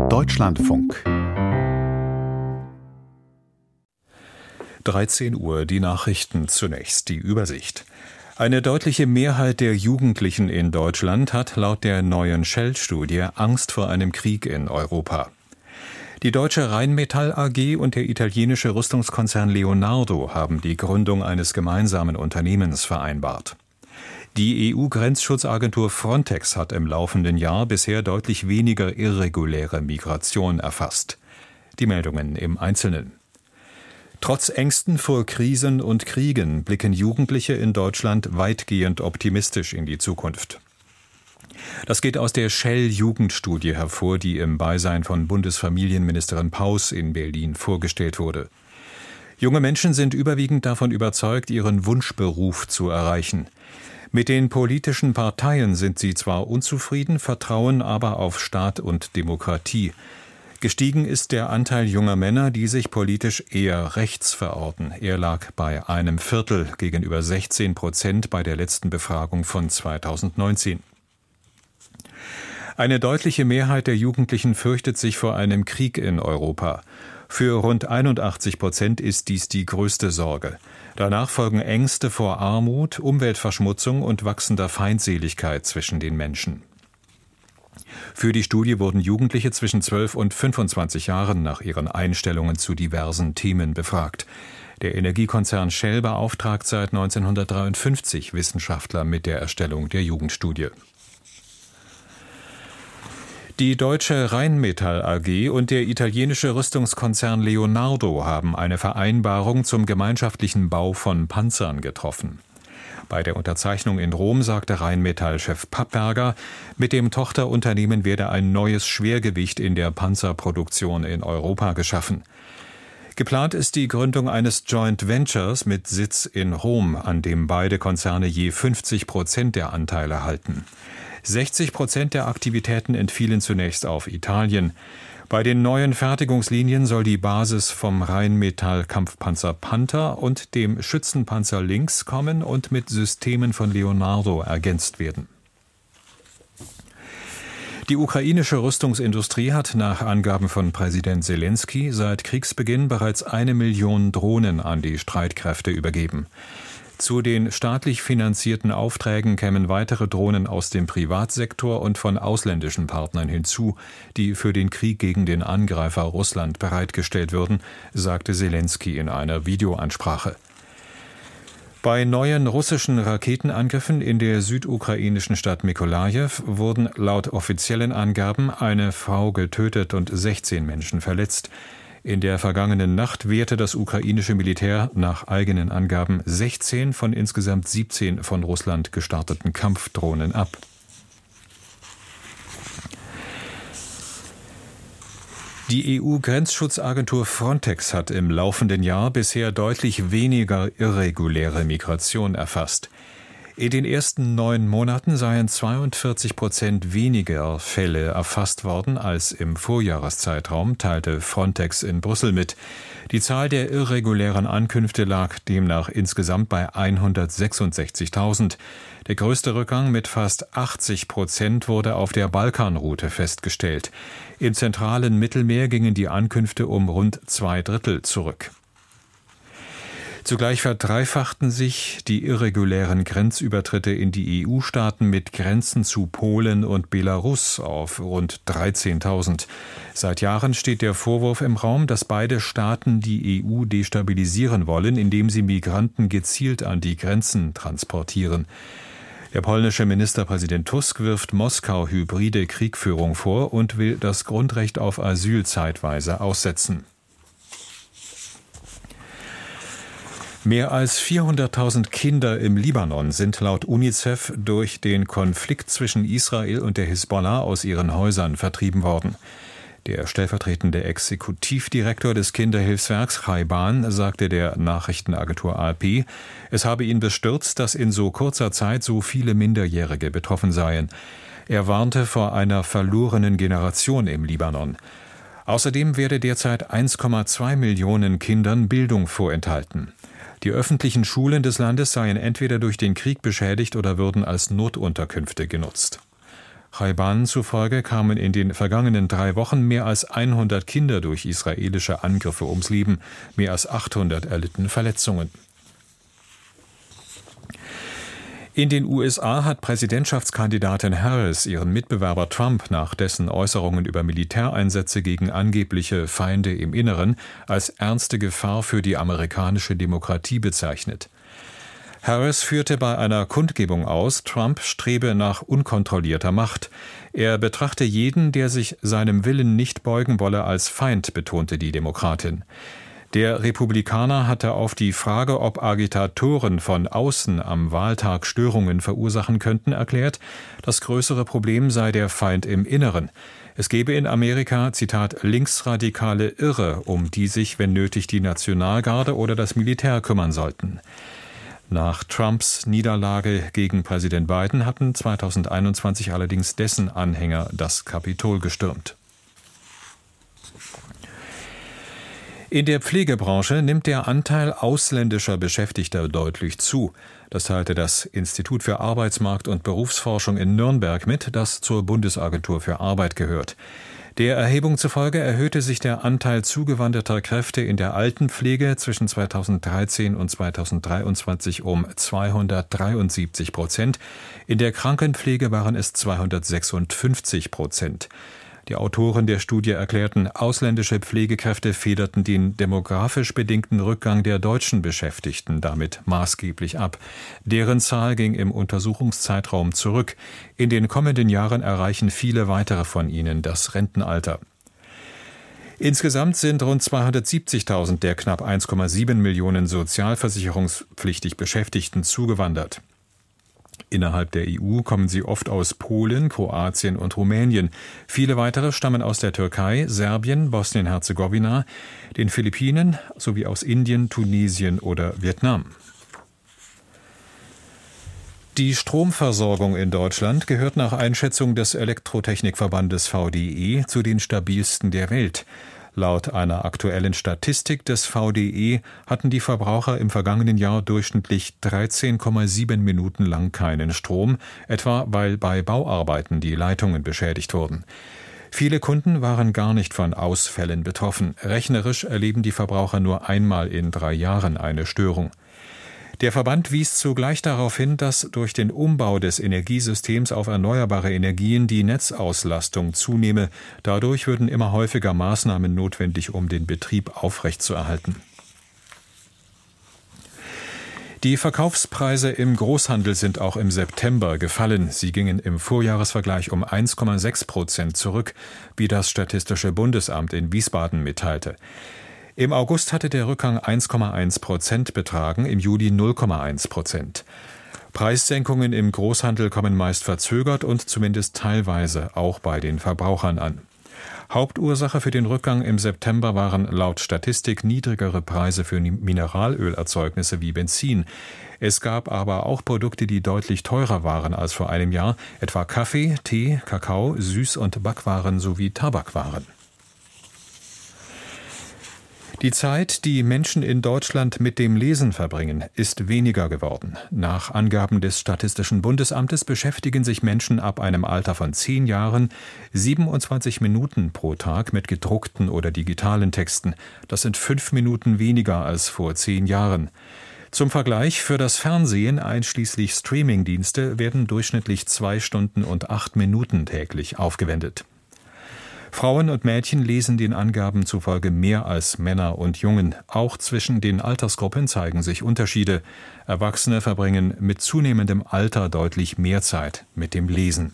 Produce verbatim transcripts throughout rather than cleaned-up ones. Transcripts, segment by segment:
Deutschlandfunk. dreizehn Uhr, die Nachrichten zunächst, die Übersicht. Eine deutliche Mehrheit der Jugendlichen in Deutschland hat laut der neuen Shell-Studie Angst vor einem Krieg in Europa. Die deutsche Rheinmetall A G und der italienische Rüstungskonzern Leonardo haben die Gründung eines gemeinsamen Unternehmens vereinbart. Die E U-Grenzschutzagentur Frontex hat im laufenden Jahr bisher deutlich weniger irreguläre Migration erfasst. Die Meldungen im Einzelnen. Trotz Ängsten vor Krisen und Kriegen blicken Jugendliche in Deutschland weitgehend optimistisch in die Zukunft. Das geht aus der Shell-Jugendstudie hervor, die im Beisein von Bundesfamilienministerin Paus in Berlin vorgestellt wurde. Junge Menschen sind überwiegend davon überzeugt, ihren Wunschberuf zu erreichen. Mit den politischen Parteien sind sie zwar unzufrieden, vertrauen aber auf Staat und Demokratie. Gestiegen ist der Anteil junger Männer, die sich politisch eher rechts verorten. Er lag bei einem Viertel gegenüber sechzehn Prozent bei der letzten Befragung von zweitausendneunzehn. Eine deutliche Mehrheit der Jugendlichen fürchtet sich vor einem Krieg in Europa. Für rund einundachtzig Prozent ist dies die größte Sorge. Danach folgen Ängste vor Armut, Umweltverschmutzung und wachsender Feindseligkeit zwischen den Menschen. Für die Studie wurden Jugendliche zwischen zwölf und fünfundzwanzig Jahren nach ihren Einstellungen zu diversen Themen befragt. Der Energiekonzern Shell beauftragt seit neunzehnhundertdreiundfünfzig Wissenschaftler mit der Erstellung der Jugendstudie. Die deutsche Rheinmetall A G und der italienische Rüstungskonzern Leonardo haben eine Vereinbarung zum gemeinschaftlichen Bau von Panzern getroffen. Bei der Unterzeichnung in Rom sagte Rheinmetall-Chef Papperger, mit dem Tochterunternehmen werde ein neues Schwergewicht in der Panzerproduktion in Europa geschaffen. Geplant ist die Gründung eines Joint Ventures mit Sitz in Rom, an dem beide Konzerne je fünfzig Prozent der Anteile halten. sechzig Prozent der Aktivitäten entfielen zunächst auf Italien. Bei den neuen Fertigungslinien soll die Basis vom Rheinmetall-Kampfpanzer Panther und dem Schützenpanzer Lynx kommen und mit Systemen von Leonardo ergänzt werden. Die ukrainische Rüstungsindustrie hat nach Angaben von Präsident Selenskyj seit Kriegsbeginn bereits eine Million Drohnen an die Streitkräfte übergeben. Zu den staatlich finanzierten Aufträgen kämen weitere Drohnen aus dem Privatsektor und von ausländischen Partnern hinzu, die für den Krieg gegen den Angreifer Russland bereitgestellt würden, sagte Selenskyj in einer Videoansprache. Bei neuen russischen Raketenangriffen in der südukrainischen Stadt Mykolajiw wurden laut offiziellen Angaben eine Frau getötet und sechzehn Menschen verletzt. In der vergangenen Nacht wehrte das ukrainische Militär nach eigenen Angaben sechzehn von insgesamt siebzehn von Russland gestarteten Kampfdrohnen ab. Die E U-Grenzschutzagentur Frontex hat im laufenden Jahr bisher deutlich weniger irreguläre Migration erfasst. In den ersten neun Monaten seien zweiundvierzig Prozent weniger Fälle erfasst worden als im Vorjahreszeitraum, teilte Frontex in Brüssel mit. Die Zahl der irregulären Ankünfte lag demnach insgesamt bei hundertsechsundsechzigtausend. Der größte Rückgang mit fast achtzig Prozent wurde auf der Balkanroute festgestellt. Im zentralen Mittelmeer gingen die Ankünfte um rund zwei Drittel zurück. Zugleich verdreifachten sich die irregulären Grenzübertritte in die E U-Staaten mit Grenzen zu Polen und Belarus auf rund dreizehntausend. Seit Jahren steht der Vorwurf im Raum, dass beide Staaten die E U destabilisieren wollen, indem sie Migranten gezielt an die Grenzen transportieren. Der polnische Ministerpräsident Tusk wirft Moskau hybride Kriegführung vor und will das Grundrecht auf Asyl zeitweise aussetzen. Mehr als vierhunderttausend Kinder im Libanon sind laut UNICEF durch den Konflikt zwischen Israel und der Hisbollah aus ihren Häusern vertrieben worden. Der stellvertretende Exekutivdirektor des Kinderhilfswerks Chaiban sagte der Nachrichtenagentur A F P, es habe ihn bestürzt, dass in so kurzer Zeit so viele Minderjährige betroffen seien. Er warnte vor einer verlorenen Generation im Libanon. Außerdem werde derzeit eins Komma zwei Millionen Kindern Bildung vorenthalten. Die öffentlichen Schulen des Landes seien entweder durch den Krieg beschädigt oder würden als Notunterkünfte genutzt. Chaiban zufolge kamen in den vergangenen drei Wochen mehr als hundert Kinder durch israelische Angriffe ums Leben, mehr als achthundert erlitten Verletzungen. In den U S A hat Präsidentschaftskandidatin Harris ihren Mitbewerber Trump nach dessen Äußerungen über Militäreinsätze gegen angebliche Feinde im Inneren als ernste Gefahr für die amerikanische Demokratie bezeichnet. Harris führte bei einer Kundgebung aus, Trump strebe nach unkontrollierter Macht. Er betrachte jeden, der sich seinem Willen nicht beugen wolle, als Feind, betonte die Demokratin. Der Republikaner hatte auf die Frage, ob Agitatoren von außen am Wahltag Störungen verursachen könnten, erklärt, das größere Problem sei der Feind im Inneren. Es gebe in Amerika, Zitat, linksradikale Irre, um die sich, wenn nötig, die Nationalgarde oder das Militär kümmern sollten. Nach Trumps Niederlage gegen Präsident Biden hatten zweitausendeinundzwanzig allerdings dessen Anhänger das Kapitol gestürmt. In der Pflegebranche nimmt der Anteil ausländischer Beschäftigter deutlich zu. Das teilte das Institut für Arbeitsmarkt- und Berufsforschung in Nürnberg mit, das zur Bundesagentur für Arbeit gehört. Der Erhebung zufolge erhöhte sich der Anteil zugewanderter Kräfte in der Altenpflege zwischen zweitausenddreizehn und zweitausenddreiundzwanzig um zweihundertdreiundsiebzig Prozent. In der Krankenpflege waren es zweihundertsechsundfünfzig Prozent. Die Autoren der Studie erklärten, ausländische Pflegekräfte federten den demografisch bedingten Rückgang der deutschen Beschäftigten damit maßgeblich ab. Deren Zahl ging im Untersuchungszeitraum zurück. In den kommenden Jahren erreichen viele weitere von ihnen das Rentenalter. Insgesamt sind rund zweihundertsiebzigtausend der knapp eins Komma sieben Millionen sozialversicherungspflichtig Beschäftigten zugewandert. Innerhalb der E U kommen sie oft aus Polen, Kroatien und Rumänien. Viele weitere stammen aus der Türkei, Serbien, Bosnien-Herzegowina, den Philippinen sowie aus Indien, Tunesien oder Vietnam. Die Stromversorgung in Deutschland gehört nach Einschätzung des Elektrotechnikverbandes V D E zu den stabilsten der Welt. Laut einer aktuellen Statistik des V D E hatten die Verbraucher im vergangenen Jahr durchschnittlich dreizehn Komma sieben Minuten lang keinen Strom, etwa weil bei Bauarbeiten die Leitungen beschädigt wurden. Viele Kunden waren gar nicht von Ausfällen betroffen. Rechnerisch erleben die Verbraucher nur einmal in drei Jahren eine Störung. Der Verband wies zugleich darauf hin, dass durch den Umbau des Energiesystems auf erneuerbare Energien die Netzauslastung zunehme. Dadurch würden immer häufiger Maßnahmen notwendig, um den Betrieb aufrechtzuerhalten. Die Verkaufspreise im Großhandel sind auch im September gefallen. Sie gingen im Vorjahresvergleich um eins Komma sechs Prozent zurück, wie das Statistische Bundesamt in Wiesbaden mitteilte. Im August hatte der Rückgang eins Komma eins Prozent betragen, im Juli null Komma eins Prozent. Preissenkungen im Großhandel kommen meist verzögert und zumindest teilweise auch bei den Verbrauchern an. Hauptursache für den Rückgang im September waren laut Statistik niedrigere Preise für Mineralölerzeugnisse wie Benzin. Es gab aber auch Produkte, die deutlich teurer waren als vor einem Jahr, etwa Kaffee, Tee, Kakao, Süß- und Backwaren sowie Tabakwaren. Die Zeit, die Menschen in Deutschland mit dem Lesen verbringen, ist weniger geworden. Nach Angaben des Statistischen Bundesamtes beschäftigen sich Menschen ab einem Alter von zehn Jahren siebenundzwanzig Minuten pro Tag mit gedruckten oder digitalen Texten. Das sind fünf Minuten weniger als vor zehn Jahren. Zum Vergleich, für das Fernsehen einschließlich Streamingdienste werden durchschnittlich zwei Stunden und acht Minuten täglich aufgewendet. Frauen und Mädchen lesen den Angaben zufolge mehr als Männer und Jungen. Auch zwischen den Altersgruppen zeigen sich Unterschiede. Erwachsene verbringen mit zunehmendem Alter deutlich mehr Zeit mit dem Lesen.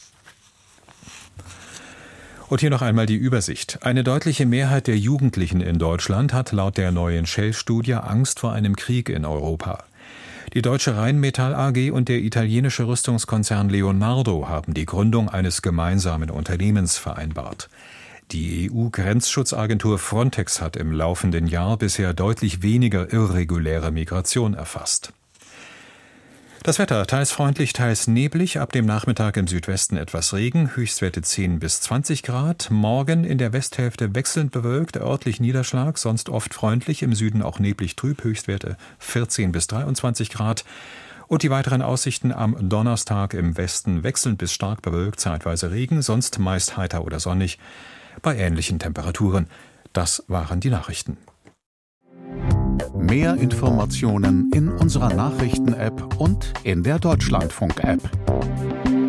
Und hier noch einmal die Übersicht. Eine deutliche Mehrheit der Jugendlichen in Deutschland hat laut der neuen Shell-Studie Angst vor einem Krieg in Europa. Die Deutsche Rheinmetall A G und der italienische Rüstungskonzern Leonardo haben die Gründung eines gemeinsamen Unternehmens vereinbart. Die E U-Grenzschutzagentur Frontex hat im laufenden Jahr bisher deutlich weniger irreguläre Migration erfasst. Das Wetter, teils freundlich, teils neblig, ab dem Nachmittag im Südwesten etwas Regen, Höchstwerte zehn bis zwanzig Grad. Morgen in der Westhälfte wechselnd bewölkt, örtlich Niederschlag, sonst oft freundlich, im Süden auch neblig trüb, Höchstwerte vierzehn bis dreiundzwanzig Grad. Und die weiteren Aussichten am Donnerstag: im Westen wechselnd bis stark bewölkt, zeitweise Regen, sonst meist heiter oder sonnig, bei ähnlichen Temperaturen. Das waren die Nachrichten. Mehr Informationen in unserer Nachrichten-App und in der Deutschlandfunk-App.